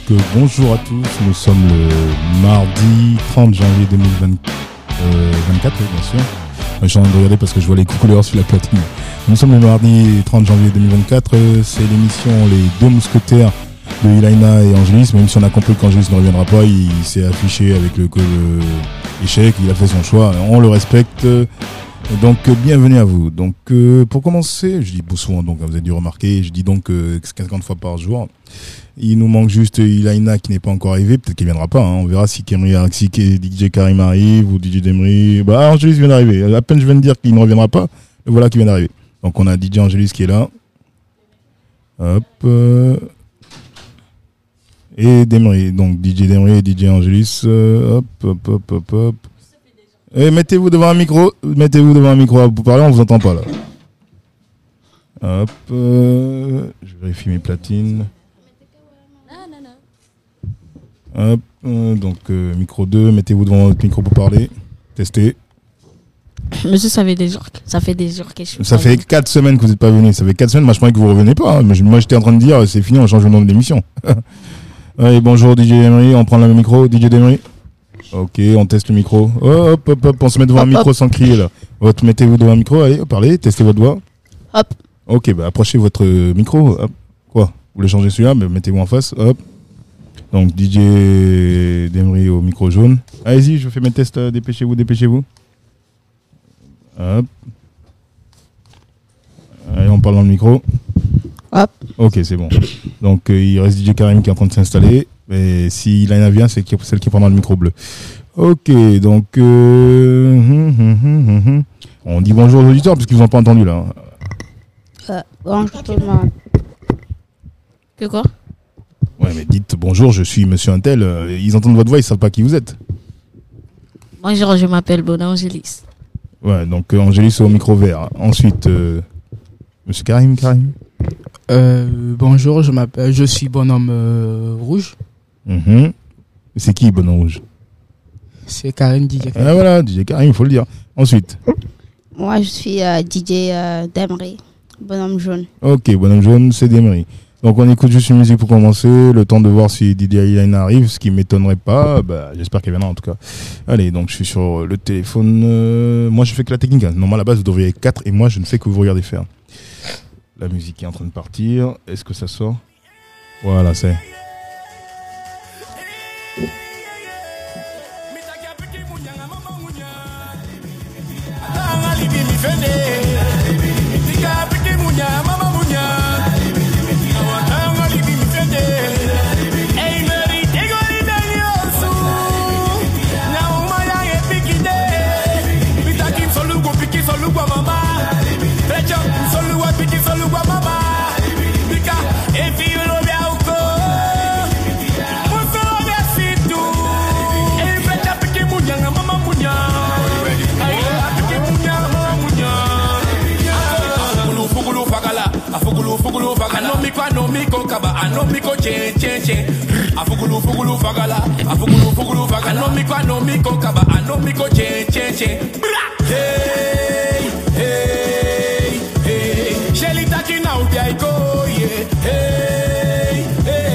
bonjour à tous, nous sommes le mardi 30 janvier 2024, bien sûr. Je suis en train de regarder parce que je vois les couleurs sur la platine. Nous sommes le mardi 30 janvier 2024, c'est l'émission Les Deux Mousquetaires de Ilaina et Angelis, même si on a compris qu'Angelis ne reviendra pas, il s'est affiché avec le échec, il a fait son choix, on le respecte. Donc bienvenue à vous. Donc pour commencer, je dis souvent, donc vous avez dû remarquer, je dis donc 50 fois par jour. Il nous manque juste Ilaina qui n'est pas encore arrivé, peut-être qu'il viendra pas, hein. On verra si DJ Karim arrive ou DJ Demri. Bah Angelis vient d'arriver. À peine je viens de dire qu'il ne reviendra pas, le voilà qui vient d'arriver. Donc on a DJ Angelis qui est là. Hop. Et Demri. Donc DJ Demri et DJ Angelis. Hop. Et mettez-vous devant un micro à vous parler, on vous entend pas là. Hop, je vérifie mes platines. Hop, donc micro 2, mettez-vous devant votre micro pour parler. Testez. Monsieur, ça fait des jours que je suis Ça fait 4 semaines que vous n'êtes pas venu. Ça fait 4 semaines, moi je croyais que vous revenez pas. Hein. Moi j'étais en train de dire, c'est fini, on change le nom de l'émission. Allez, bonjour DJ Emery, on prend le micro, DJ Emery. Ok, on teste le micro. Hop, on se met devant un micro sans crier là. Mettez-vous devant un micro, allez, parlez, testez votre voix. Hop. Ok, bah approchez votre micro. Hop. Quoi? Vous voulez changer celui-là, mais mettez-vous en face. Hop. Donc DJ Demri au micro jaune. Allez-y, je fais mes tests, dépêchez-vous. Hop. Allez, on parle dans le micro. Hop. Ok, c'est bon. Donc il reste DJ Karim qui est en train de s'installer. Et si Ilaina vient, c'est celle qui prendra le micro bleu. Ok, donc on dit bonjour aux auditeurs parce qu'ils vous ont pas entendu là. Bonjour tout le monde. Que quoi? Ouais, mais dites bonjour, je suis Monsieur Untel. Ils entendent votre voix, ils savent pas qui vous êtes. Bonjour, je m'appelle Bona Angelis. Ouais, donc Angelis au micro vert. Ensuite, Monsieur Karim. Bonjour, je suis Bonhomme Rouge. C'est qui Bonhomme Rouge? C'est Karim, DJ Karim. Ah voilà, DJ Karim, il faut le dire. Ensuite. Moi, je suis DJ Demri, Bonhomme Jaune. Ok, Bonhomme Jaune, c'est Demri. Donc on écoute juste une musique pour commencer, le temps de voir si DJ Ilaina arrive, ce qui m'étonnerait pas, j'espère qu'elle viendra en tout cas. Allez, donc je suis sur le téléphone, moi je fais que la technique, hein. Normalement à la base vous devriez être 4 et moi je ne fais que vous regarder faire. La musique est en train de partir, est-ce que ça sort? Voilà, c'est... Anomiko kaba, anomiko che. Afugulu fagala, afugulu fagala. Anomiko kaba, anomiko che. Hey. Shelly taki na ubiaiko, yeah. Hey.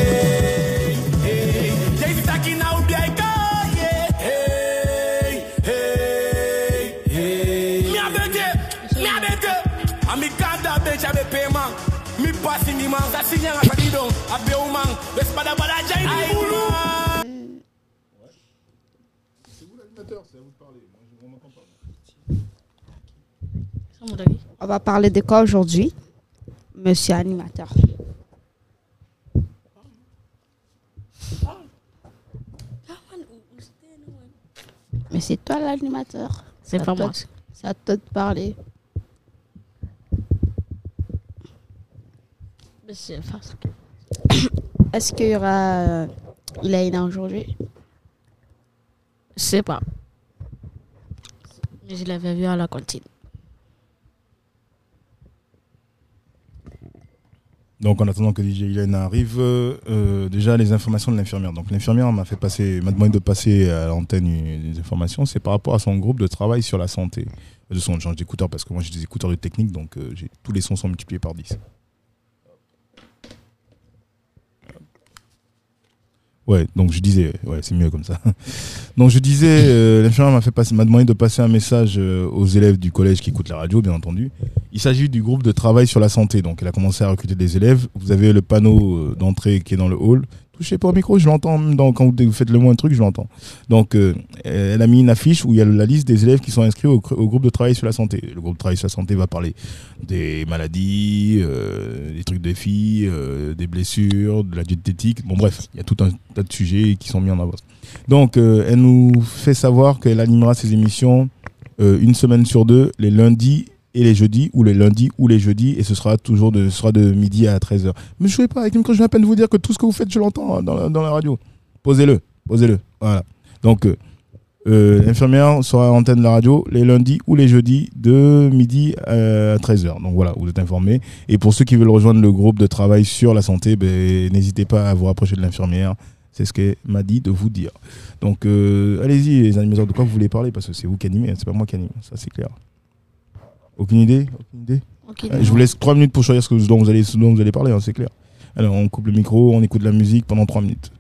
Jay taki na ubiaiko, yeah. Hey. Mi abete. Amikanda becha be paiement. Mi passing ni man, ça signe à Fadidon, à Béouman, l'espada balaja et boulot. C'est vous l'animateur, c'est à vous de parler. Moi, je ne m'entends pas. On va parler de quoi aujourd'hui, monsieur animateur? Mais c'est toi l'animateur. C'est pas moi. C'est à toi de parler. Monsieur, est-ce qu'il y aura Ilaina aujourd'hui? je sais pas. Mais je l'avais vu à la cantine. Donc en attendant que DJ Ilaina arrive, déjà les informations de l'infirmière. Donc l'infirmière m'a demandé de passer à l'antenne des informations. C'est par rapport à son groupe de travail sur la santé. De son change d'écouteurs parce que moi j'ai des écouteurs de technique, donc tous les sons sont multipliés par 10. Ouais, donc je disais, ouais, c'est mieux comme ça. Donc je disais, l'infirmière m'a demandé de passer un message aux élèves du collège qui écoutent la radio, bien entendu. Il s'agit du groupe de travail sur la santé. Donc elle a commencé à recruter des élèves. Vous avez le panneau d'entrée qui est dans le hall. Touchez pas au micro, je l'entends. Même quand vous faites le moins truc, je l'entends. Donc elle a mis une affiche où il y a la liste des élèves qui sont inscrits au groupe de travail sur la santé. Le groupe de travail sur la santé va parler des maladies, des trucs des filles, des blessures, de la diététique. Bon bref, il y a tout un tas de sujets qui sont mis en avant. Donc elle nous fait savoir qu'elle animera ses émissions une semaine sur deux, les lundis et les jeudis, ou les lundis ou les jeudis, et ce sera de midi à 13h. Mais je ne sais pas, avec une je viens à peine de vous dire que tout ce que vous faites, je l'entends dans la radio. Posez-le. Voilà. Donc, l'infirmière sera à l'antenne de la radio les lundis ou les jeudis de midi à 13h. Donc voilà, vous êtes informés. Et pour ceux qui veulent rejoindre le groupe de travail sur la santé, n'hésitez pas à vous rapprocher de l'infirmière. C'est ce qu'elle m'a dit de vous dire. Donc, allez-y, les animateurs, de quoi vous voulez parler? Parce que c'est vous qui animez, c'est pas moi qui anime, ça c'est clair. Aucune idée? Je vous laisse 3 minutes pour choisir ce dont vous allez parler, hein, c'est clair. Alors, on coupe le micro, on écoute de la musique pendant 3 minutes.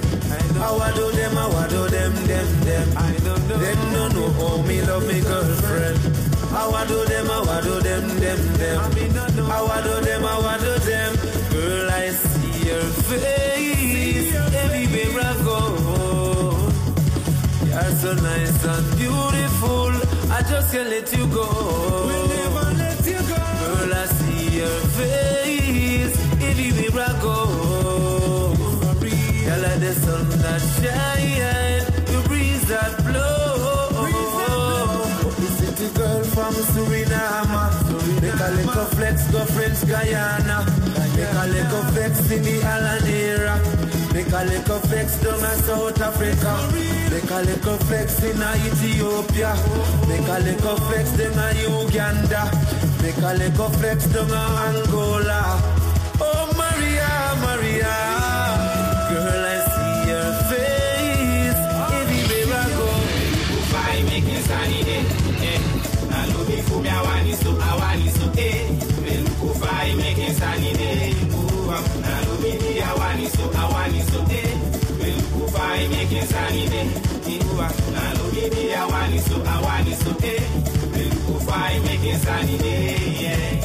So nice and beautiful, I just can't let you go. We'll never let you go. Girl, I see your face everywhere I go. Girl, like the sun that shine, the breeze that blow. The city girl from Suriname, make a little flex, go French Guyana. Make a little flex in the Alanera. Make a little flex down in South Africa. Make a little flex in Ethiopia. Make a little flex down in Uganda. Make a little flex down in Angola. Oh Maria, Maria, girl, I see your face everywhere I go. Ufai making sunny day, I love you for me, I want you so, Ufai making sunny day, I love you, I want you so, Ufai making sunny day, I love you, I want you so, Ufai making sunny day,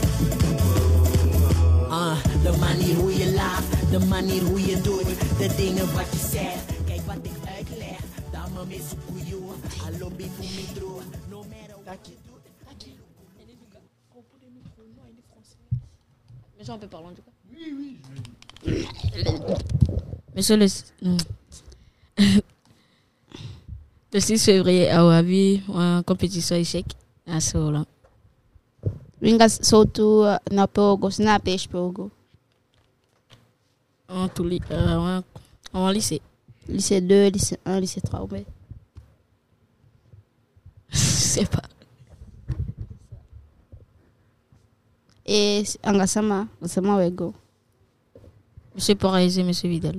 de manier hoe je lacht, de manier hoe je doet, de dingen wat je zegt. Kijk wat ik uitleg, dame me sukuyo, alombi voor me droog, no matter what you do. Mais ça, on peut parler en tout cas. Oui. Monsieur le 6 février à Ouavi, en compétition échec à Sola. Winga surtout na Pogo, na pêche Pogo. En lycée. Lycée 2, lycée 1, lycée 3, ouais. Je sais pas. Et Angasama Wego. Monsieur Poraizé, monsieur Vidal.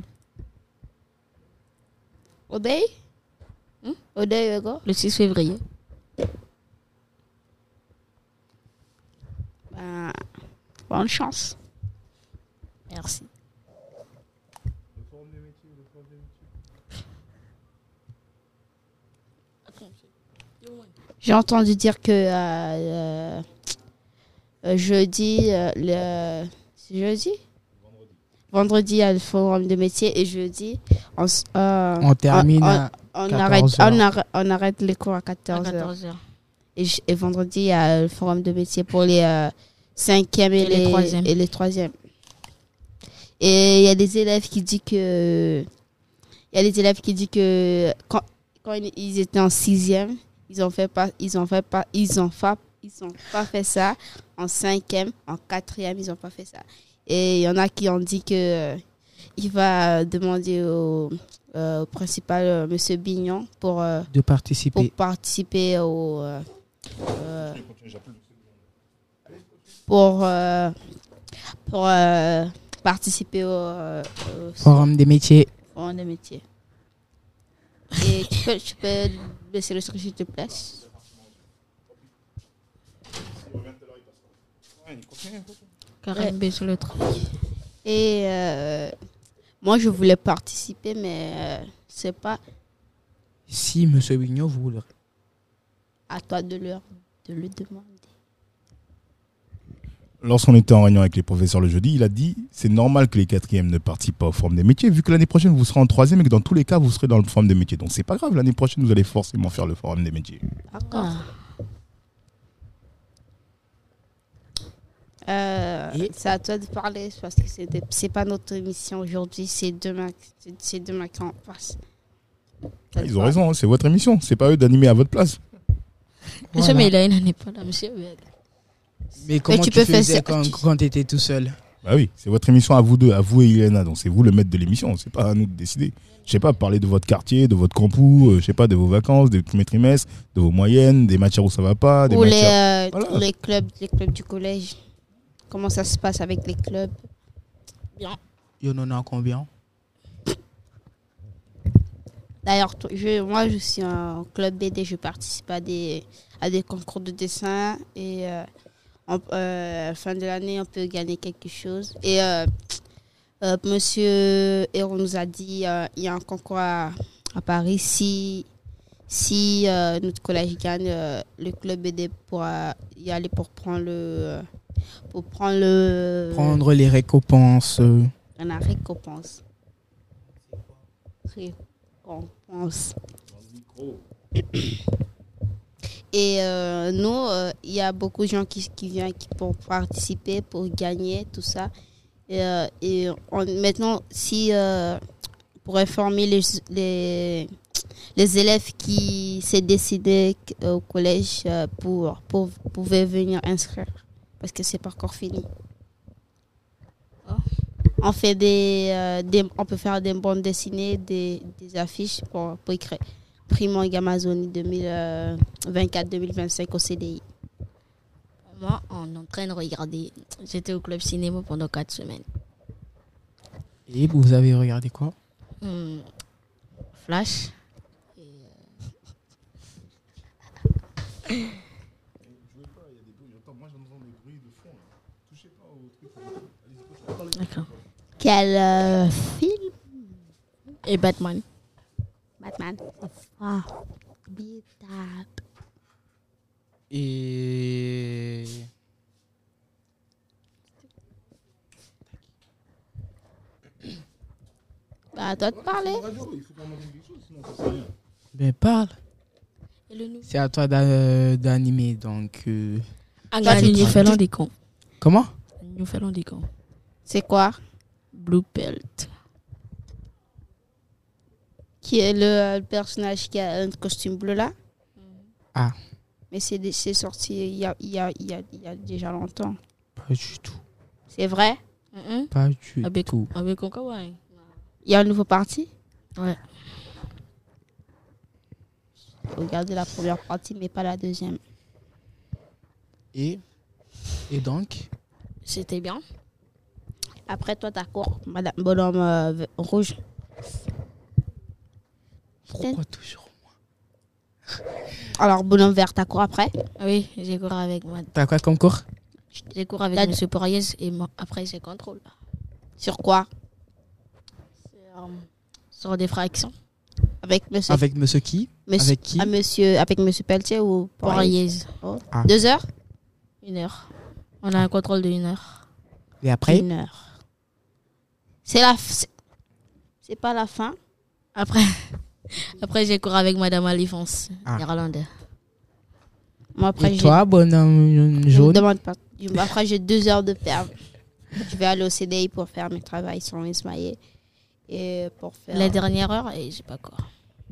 Odey? Odey Wego? Le 6 février. Bonne chance. Merci. J'ai entendu dire que jeudi, vendredi, il y a le forum de métier et jeudi, On termine à on 14h. arrête les cours à 14h. 14h. Et vendredi, il y a le forum de métier pour les 5e et les 3e. Et il y a des élèves qui disent que quand ils étaient en 6e, ils ont pas fait ça. En 5e, en 4e, ils ont pas fait ça. Et il y en a qui ont dit que il va demander au principal monsieur Bignon pour participer participer au Forum des métiers. Forum des métiers. Et tu peux baisser le truc s'il te plaît. Karim baisse le truc. Et Moi, je voulais participer, mais c'est pas Si Monsieur Bignon voudrait. à toi de le demander. Lorsqu'on était en réunion avec les professeurs le jeudi, il a dit c'est normal que les 4e ne participent pas au forum des métiers, vu que l'année prochaine vous serez en 3e et que dans tous les cas vous serez dans le forum des métiers. Donc c'est pas grave, l'année prochaine vous allez forcément faire le forum des métiers. D'accord. C'est à toi de parler parce que c'est pas notre émission aujourd'hui, c'est demain qu'on passe. Ils ont raison, hein, c'est votre émission, c'est pas eux d'animer à votre place. Monsieur, mais il a une année pas là, monsieur. Mais comment tu tu peux faire faisais ça- quand tu étais tout seul? Bah oui, c'est votre émission à vous deux, à vous et Iléana, donc c'est vous le maître de l'émission, c'est pas à nous de décider. Je sais pas, parler de votre quartier, de votre campus, je sais pas, de vos vacances, des premiers trimestres, de vos moyennes, des matières où ça va pas, des Ou matières... Voilà. les clubs du collège. Comment ça se passe avec les clubs? Il y en a combien? D'ailleurs, moi, je suis en club BD, je participe à des concours de dessin et fin de l'année, on peut gagner quelque chose. Et Monsieur Héron nous a dit il y a un concours à Paris. Si notre collège gagne, le club BD pourra y aller pour prendre Prendre les récompenses. la récompense. Récompense. Et nous, il y a beaucoup de gens qui viennent pour participer, pour gagner, tout ça. Maintenant, pour informer les élèves qui s'est décidé au collège pouvaient venir inscrire, parce que c'est pas encore fini. On fait on peut faire des bandes dessinées, des affiches pour écrire Prix Manga Amazonie 2024-2025 au CDI. Moi, on est en train de regarder. J'étais au club cinéma pendant 4 semaines. Et vous avez regardé quoi? Flash. D'accord. Quel film? Et Batman. Batman. Formidable. Et Bah, à toi de parler. ben parle. Et le nouveau. C'est à toi d'animer donc. Nous faisons des cons. Comment? Nous faisons des cons. C'est quoi? Blue Belt. Qui est le personnage qui a un costume bleu là? Ah. Mais c'est sorti il y a déjà longtemps. Pas du tout. C'est vrai? Pas du Avec tout. quoi, ouais. Il y a un nouveau parti? Ouais. J'ai regardé la première partie, mais pas la deuxième. Et donc? C'était bien. Après, toi, t'as cours, Madame Bonhomme Rouge. Pourquoi toujours? Alors, Bonhomme Vert, t'as cours après? Oui, j'ai couru avec moi. T'as quoi comme cours? J'ai couru avec T'as- M. Poirier et après j'ai contrôle. Sur quoi? Sur des fractions. Avec monsieur, Avec monsieur qui? monsieur- Avec qui? avec monsieur Pelletier ou Poirier. Oh. Ah. 2 heures? 1 heure. On a un contrôle de 1 heure. Et après? 1 heure. C'est pas la fin? Après j'ai couru avec Madame Alphonse, Ah. néerlandais. Moi, après, Et toi, bonhomme je ne jaune? demande pas. Après, j'ai 2 heures de perm. Je vais aller au CDI pour faire mes travaux sans Ismaël. Et pour faire. La dernière heure, et j'ai pas couru.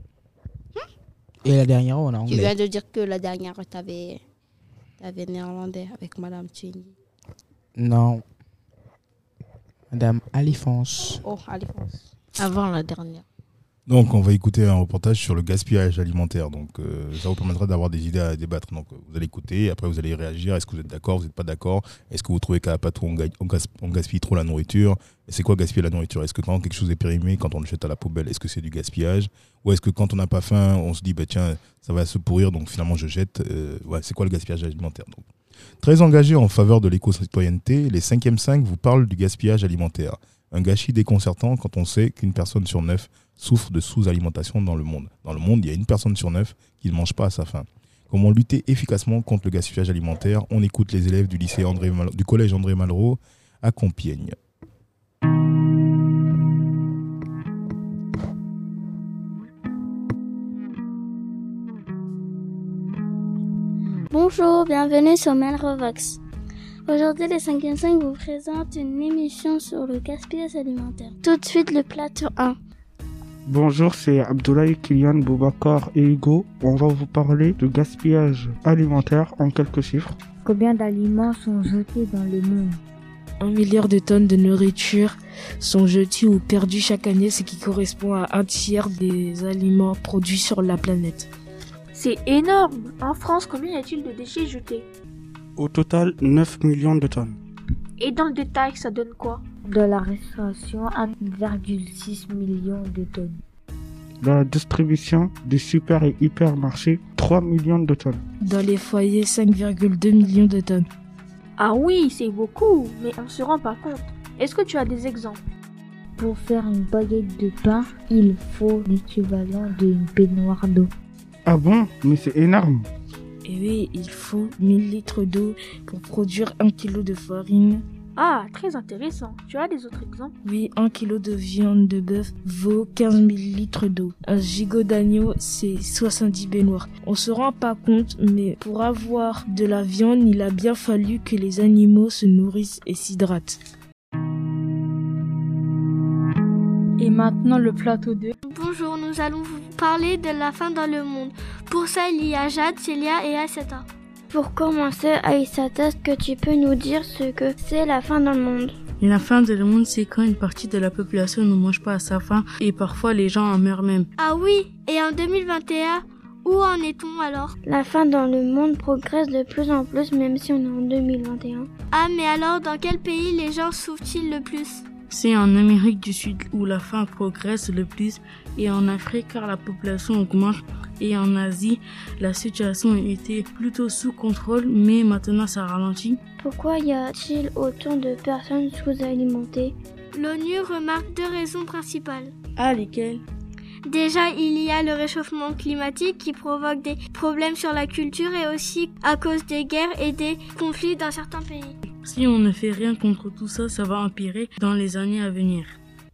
Et la dernière, on a Tu anglais. viens de dire que la dernière, t'avais néerlandais avec Madame Twingy. Non. Madame Alphonse. Oh, Alphonse. Avant la dernière. Donc, on va écouter un reportage sur le gaspillage alimentaire. Donc, ça vous permettra d'avoir des idées à débattre. Donc, vous allez écouter, après vous allez réagir. Est-ce que vous êtes d'accord, vous n'êtes pas d'accord? Est-ce que vous trouvez qu'à Patou, on gaspille trop la nourriture? Et c'est quoi gaspiller la nourriture? Est-ce que quand quelque chose est périmé, quand on le jette à la poubelle, est-ce que c'est du gaspillage? Ou est-ce que quand on n'a pas faim, on se dit, bah, tiens, ça va se pourrir, donc finalement je jette? C'est quoi le gaspillage alimentaire? Donc, très engagé en faveur de l'éco-citoyenneté, les 5e 5 vous parlent du gaspillage alimentaire. Un gâchis déconcertant quand on sait qu'une personne sur 9 souffre de sous-alimentation dans le monde. Dans le monde, il y a une personne sur 9 qui ne mange pas à sa faim. Comment lutter efficacement contre le gaspillage alimentaire? On écoute les élèves du du collège André Malraux à Compiègne. Bonjour, bienvenue sur Melrovox. Aujourd'hui, les 5e vous présentent une émission sur le gaspillage alimentaire. Tout de suite, le plateau 1. Bonjour, c'est Abdoulaye, Kylian, Boubacar et Hugo. On va vous parler de gaspillage alimentaire en quelques chiffres. Combien d'aliments sont jetés dans le monde? 1 milliard de tonnes de nourriture sont jetées ou perdues chaque année, ce qui correspond à 1/3 des aliments produits sur la planète. C'est énorme! En France, combien y a-t-il de déchets jetés? Au total, 9 millions de tonnes. Et dans le détail, ça donne quoi? Dans la restauration, 1,6 million de tonnes. Dans la distribution des super et hypermarchés, 3 millions de tonnes. Dans les foyers, 5,2 millions de tonnes. Ah oui, c'est beaucoup, mais on se rend pas compte. Est-ce que tu as des exemples? Pour faire une baguette de pain, il faut l'équivalent d'une baignoire d'eau. Ah bon? Mais c'est énorme! Et oui, il faut 1000 litres d'eau pour produire 1 kg de farine. Ah, très intéressant. Tu as des autres exemples? Oui, 1 kg de viande de bœuf vaut 15 000 litres d'eau. Un gigot d'agneau, c'est 70 baignoires. On se rend pas compte, mais pour avoir de la viande, il a bien fallu que les animaux se nourrissent et s'hydratent. Et maintenant le plateau 2. Bonjour, nous allons vous parler de la faim dans le monde. Pour ça, il y a Jade, Célia et Aïssata. Pour commencer, Aïssata, est-ce que tu peux nous dire ce que c'est la faim dans le monde? La faim dans le monde, c'est quand une partie de la population ne mange pas à sa faim et parfois les gens en meurent même. Ah oui, et en 2021, où en est-on alors? La faim dans le monde progresse de plus en plus, même si on est en 2021. Ah, mais alors, dans quel pays les gens souffrent-ils le plus? C'est en Amérique du Sud où la faim progresse le plus et en Afrique car la population augmente et en Asie la situation était plutôt sous contrôle mais maintenant ça ralentit. Pourquoi y a-t-il autant de personnes sous-alimentées? L'ONU remarque 2 raisons principales. Ah, lesquelles? Déjà, il y a le réchauffement climatique qui provoque des problèmes sur la culture et aussi à cause des guerres et des conflits dans certains pays. Si on ne fait rien contre tout ça, ça va empirer dans les années à venir.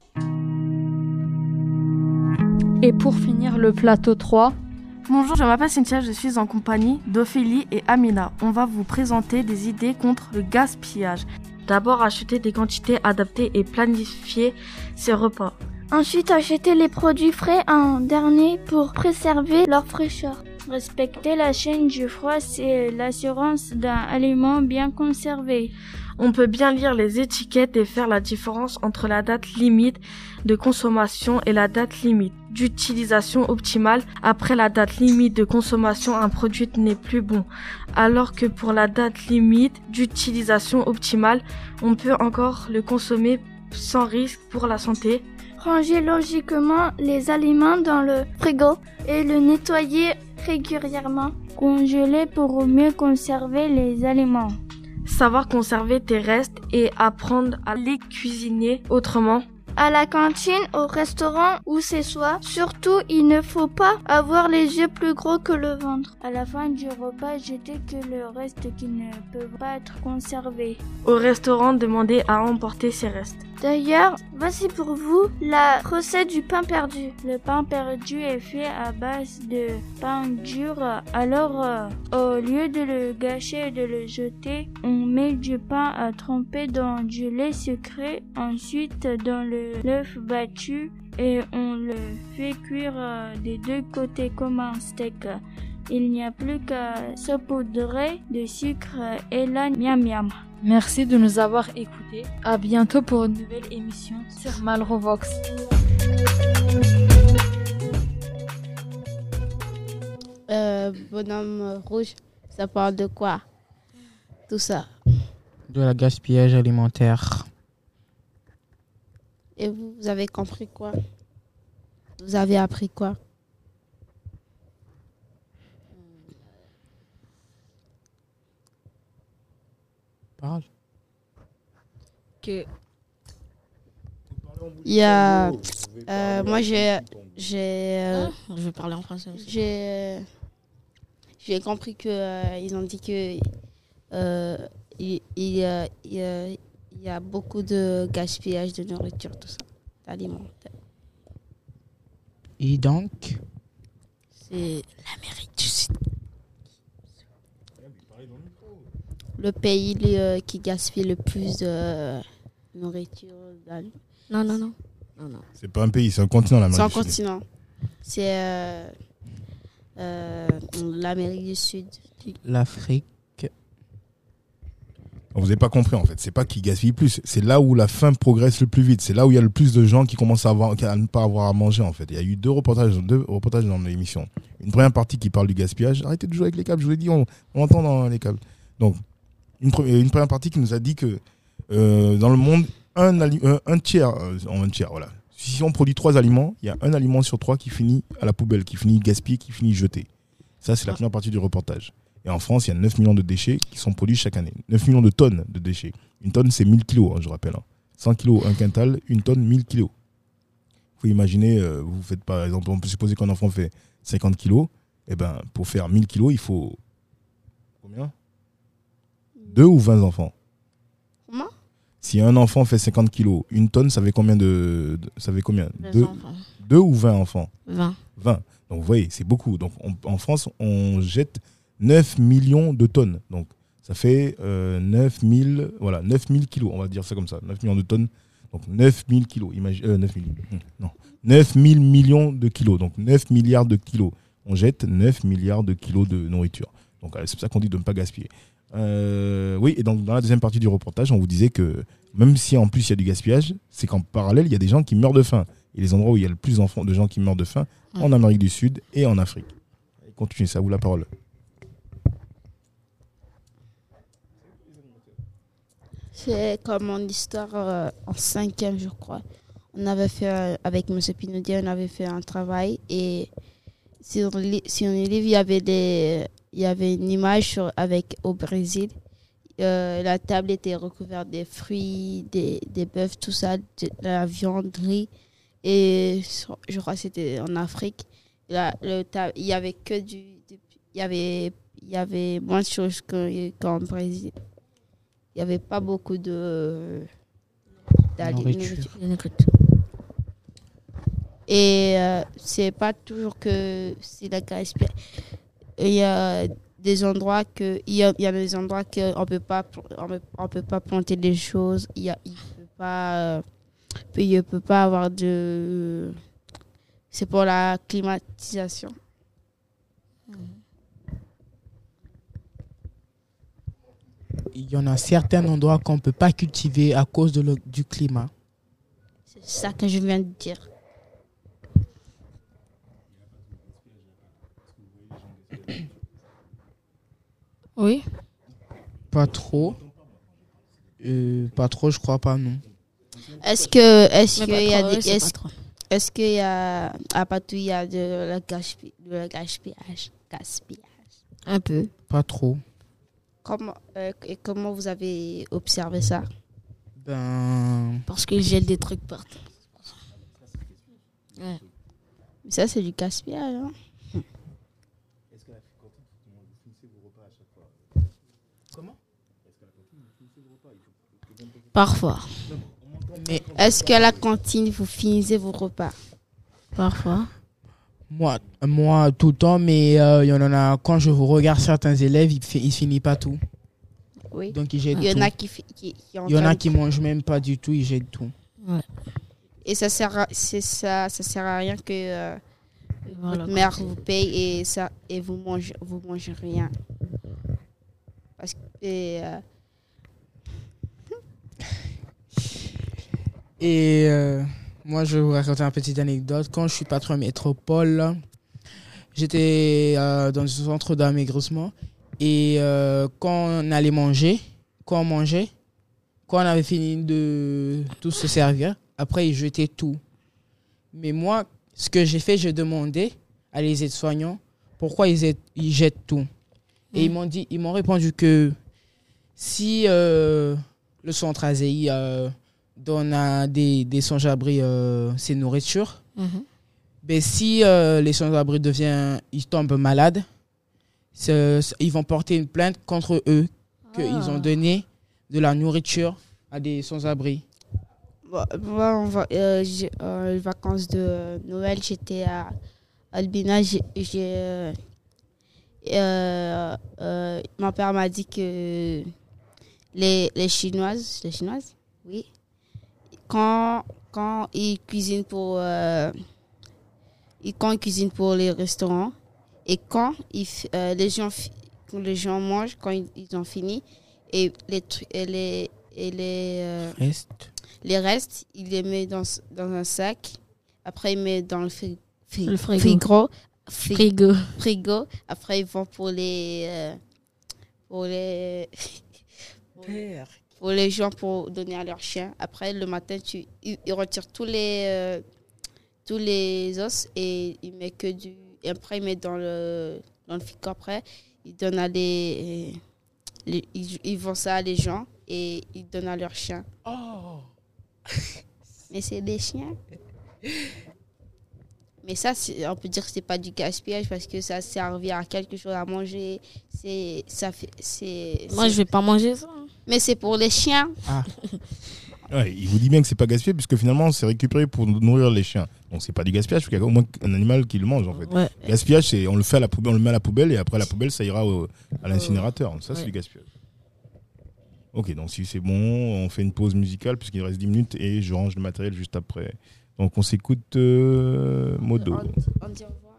Et pour finir, le plateau 3. Bonjour, je m'appelle Cynthia, je suis en compagnie d'Ophélie et Amina. On va vous présenter des idées contre le gaspillage. D'abord, acheter des quantités adaptées et planifier ses repas. Ensuite, acheter les produits frais en dernier pour préserver leur fraîcheur. Respecter la chaîne du froid, c'est l'assurance d'un aliment bien conservé. On peut bien lire les étiquettes et faire la différence entre la date limite de consommation et la date limite d'utilisation optimale. Après la date limite de consommation, un produit n'est plus bon, alors que pour la date limite d'utilisation optimale, on peut encore le consommer sans risque pour la santé. Ranger logiquement les aliments dans le frigo et le nettoyer régulièrement. Congeler pour mieux conserver les aliments. Savoir conserver tes restes et apprendre à les cuisiner autrement. À la cantine, au restaurant ou chez soi, surtout il ne faut pas avoir les yeux plus gros que le ventre. À la fin du repas, jeter que le reste qui ne peut pas être conservé. Au restaurant, demandez à emporter ses restes. D'ailleurs, voici pour vous la recette du pain perdu. Le pain perdu est fait à base de pain dur. Alors, au lieu de le gâcher et de le jeter, on met du pain à tremper dans du lait sucré, ensuite dans l'œuf battu et on le fait cuire des 2 côtés comme un steak. Il n'y a plus qu'à saupoudrer de sucre et là, miam miam. Merci de nous avoir écoutés. À bientôt pour une nouvelle émission sur Melrovox. Bonhomme rouge, ça parle de quoi? Tout ça. De la gaspillage alimentaire. Et vous avez compris quoi? Vous avez appris quoi? Parle. Que Il y a... moi, Je vais parler en français aussi. J'ai compris qu'ils ont dit que il y a beaucoup de gaspillage de nourriture, tout ça, d'aliments. Et donc, c'est l'Amérique du Sud. Le pays qui gaspille le plus de nourriture. Non. C'est pas un pays, c'est un continent, l'Amérique C'est un du Sud. continent. C'est l'Amérique du Sud. l'Afrique. Vous n'avez pas compris en fait, c'est pas qu'ils gaspillent plus, c'est là où la faim progresse le plus vite, c'est là où il y a le plus de gens qui commencent à ne pas avoir à manger en fait. Il y a eu deux reportages dans l'émission. Une première partie qui parle du gaspillage, arrêtez de jouer avec les câbles, je vous l'ai dit, on entend dans les câbles. Donc, une première partie qui nous a dit que dans le monde, un tiers, voilà. Si on produit 3 aliments, il y a un aliment sur 3 qui finit à la poubelle, qui finit gaspillé, qui finit jeté. Ça, c'est la première partie du reportage. Et en France, il y a 9 millions de déchets qui sont produits chaque année. 9 millions de tonnes de déchets. Une tonne, c'est 1000 kilos, je rappelle. 100 kilos, un quintal, une tonne, 1000 kilos. Vous pouvez imaginer, vous faites par exemple, on peut supposer qu'un enfant fait 50 kilos. Et ben, pour faire 1000 kilos, il faut combien 2 ou 20 enfants. Comment? Si un enfant fait 50 kilos, une tonne, ça fait combien ça fait combien 2 ou 20 enfants 20. Donc vous voyez, c'est beaucoup. Donc en France, on jette 9 millions de tonnes. Donc ça fait 9000 kilos, on va dire ça comme ça. 9 millions de tonnes. Donc 9000 kilos. 9000 millions de kilos. Donc 9 milliards de kilos. On jette 9 milliards de kilos de nourriture. Donc c'est pour ça qu'on dit de ne pas gaspiller. Oui, et donc dans la deuxième partie du reportage, on vous disait que même si en plus il y a du gaspillage, c'est qu'en parallèle, il y a des gens qui meurent de faim. Et les endroits où il y a le plus de gens qui meurent de faim, en Amérique du Sud et en Afrique. Continuez, ça vous la parole. C'est comme mon histoire en 5e, je crois. On avait fait, avec M. Pinaudier, on avait fait un travail et sur le livre, il y avait une image au Brésil. La table était recouverte des fruits, des bœufs, tout ça, de la vianderie. Et je crois que c'était en Afrique. Il y avait que il y avait moins de choses qu'en Brésil. Il n'y avait pas beaucoup de nourriture. Et c'est pas toujours que c'est la gaspillage. Il y a des endroits qu'on peut pas planter des choses. Il peut pas avoir de. C'est pour la climatisation. Il y en a certains endroits qu'on ne peut pas cultiver à cause du climat. C'est ça que je viens de dire. Oui. Pas trop. Je crois pas, non. Est-ce qu'il y a à Patou, il y a de la gaspillage? Un peu. Pas trop. Comment vous avez observé ça? Parce qu'ils jettent des trucs partout. Ouais. Mais ça, c'est du gaspillage. Hein? Est-ce que la cantine, vous finissez vos repas à chaque fois? Comment? Est-ce que la cantine, vous finissez vos repas? Parfois. Mais est-ce qu'à la cantine, vous finissez vos repas? Parfois. Moi, tout le temps, mais il y en a, quand je regarde certains élèves, ils finissent pas tout. Oui. Donc, ils jettent tout. Il y en a qui mangent même pas du tout, ils jettent tout. Ouais. Et ça sert à rien que votre mère vous paye et vous mangez rien. Parce que moi, je vais vous raconter une petite anecdote. Quand je suis patron métropole, j'étais dans un centre d'amaigrissement. Et quand on allait manger, quand on avait fini de tout se servir, après, ils jetaient tout. Mais moi, ce que j'ai fait, j'ai demandé à les aides-soignants pourquoi ils jettent tout. Et ils m'ont répondu que si le centre AZI donne à des sans-abri ses nourritures. Ben, si les sans-abri ils tombent malades, ils vont porter une plainte contre eux qu'ils ont donné de la nourriture à des sans-abri. Moi, les vacances de Noël, j'étais à Albina. Mon père m'a dit que les Chinoises, oui, quand ils cuisinent pour les restaurants et quand les gens mangent, quand ils ont fini, et les restes, il les met dans un sac. Après, il met dans le frigo. Après, ils vont pour les gens pour donner à leurs chiens. Après, le matin, ils retirent tous les os et ils mettent que du. Et après, ils mettent dans le frigo. Après, ils donnent à ils vendent ça à les gens et ils donnent à leurs chiens. Oh. Mais c'est des chiens. Mais ça, on peut dire que c'est pas du gaspillage parce que ça servait à quelque chose à manger. Moi, je vais pas manger ça. Mais c'est pour les chiens. Ah. Ouais, il vous dit bien que c'est pas gaspillé puisque finalement c'est récupéré pour nourrir les chiens. Donc c'est pas du gaspillage parce qu'il y a au moins un animal qui le mange en fait. Ouais. Gaspillage, c'est on le fait à la poubelle, on le met à la poubelle et après la poubelle ça ira à l'incinérateur. Ça c'est du gaspillage. Ok, donc si c'est bon, on fait une pause musicale puisqu'il reste 10 minutes et je range le matériel juste après. Donc on s'écoute Modo. On dit au revoir.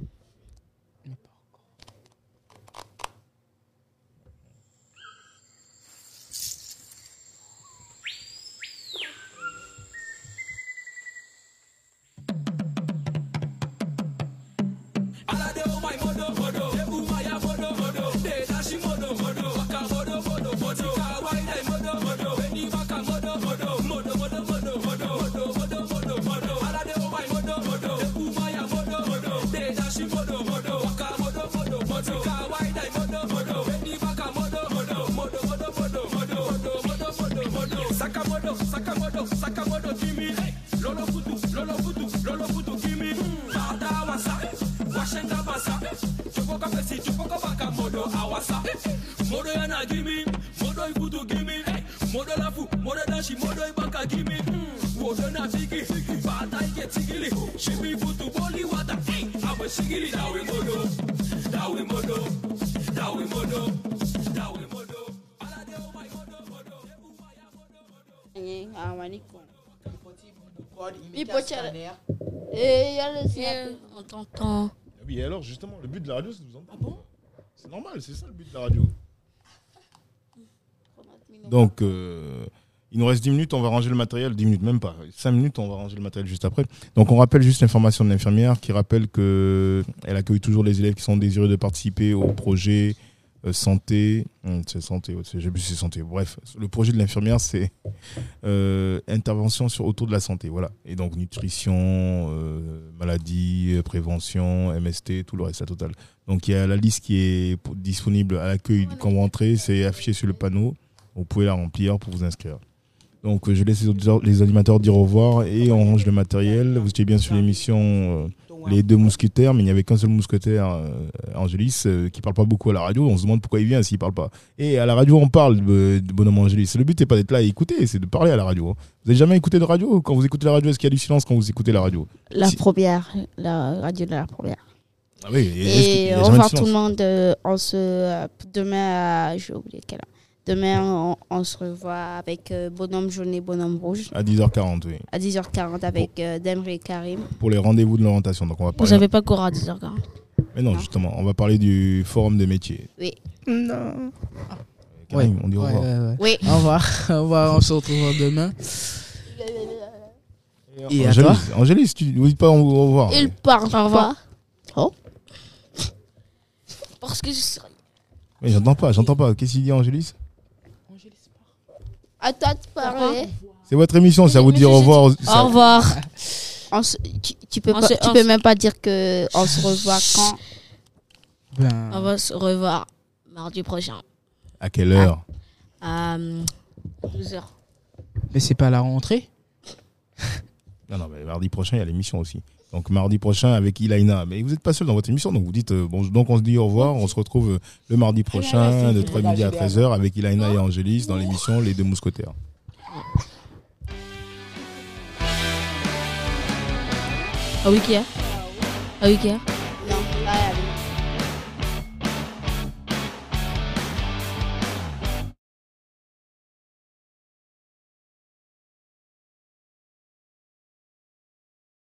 Sakamodo, Jimmy, Lolo Futu, Jimmy, Bada Wasa, Washenda Basa, Chupoka Pesi, Chupoka Baka Modo, Awasa, Modo Yana Jimmy, Modo Ibutu Jimmy, Modo Lafu, Modo Dashi, Modo Ibaka Jimmy, Modo Na Bigi, Bada Ike Tigili, Shibi Futu Boli Wata, Awa Shigili, Dawe Modo, Dawe Modo, Dawe Modo, Dawe Modo. On t'entend. Oui, alors justement, le but de la radio, c'est de vous entendre. C'est normal, c'est ça le but de la radio. Donc, il nous reste 10 minutes, on va ranger le matériel. 10 minutes, même pas. 5 minutes, on va ranger le matériel juste après. Donc, on rappelle juste l'information de l'infirmière qui rappelle qu'elle accueille toujours les élèves qui sont désireux de participer au projet santé. C'est santé, j'ai vu c'est santé. Bref, le projet de l'infirmière, c'est intervention autour de la santé. Voilà. Et donc, nutrition, maladie, prévention, MST, tout le reste, la totale. Donc, il y a la liste qui est disponible à l'accueil quand vous rentrez. C'est affiché sur le panneau. Vous pouvez la remplir pour vous inscrire. Donc, je laisse les animateurs dire au revoir et on range le matériel. Vous étiez bien sur l'émission Les Deux Mousquetaires, mais il n'y avait qu'un seul mousquetaire, Angélis, qui ne parle pas beaucoup à la radio. On se demande pourquoi il vient s'il ne parle pas. Et à la radio, on parle de bonhomme Angélis. Le but n'est pas d'être là et écouter, c'est de parler à la radio. Vous n'avez jamais écouté de radio? Quand vous écoutez la radio, est-ce qu'il y a du silence quand vous écoutez la radio? La première, la radio de la première. Ah oui, et au revoir tout le monde. Demain, j'ai oublié quelle heure. Demain, on se revoit avec Bonhomme Jaune et Bonhomme Rouge. À 10h40, oui. À 10h40 avec Demri et Karim. Pour les rendez-vous de l'orientation. Donc on va parler. Vous n'avez pas cours à 10h40. Mais non, justement, on va parler du forum des métiers. Oui. Non. Karim, on dit au revoir. Oui. Au revoir. On se retrouve demain. Et Angélis, tu ne dis pas au revoir. Il parle au revoir. Oh. Parce que je serai... Mais j'entends pas. Qu'est-ce qu'il dit, Angélis? À toi de parler. C'est votre émission, ça vous dire au revoir. Au revoir. Tu peux même pas dire que on se revoit quand. On va se revoir mardi prochain. À quelle heure? À 12h. Mais c'est pas la rentrée. Non, mais mardi prochain, il y a l'émission aussi. Donc mardi prochain avec Ilaina. Mais vous n'êtes pas seul dans votre émission, donc vous dites bon, donc on se dit au revoir. On se retrouve le mardi prochain de 3 midi à 13h avec Ilaina et Angélis dans l'émission Les Deux Mousquetaires. À Wikia.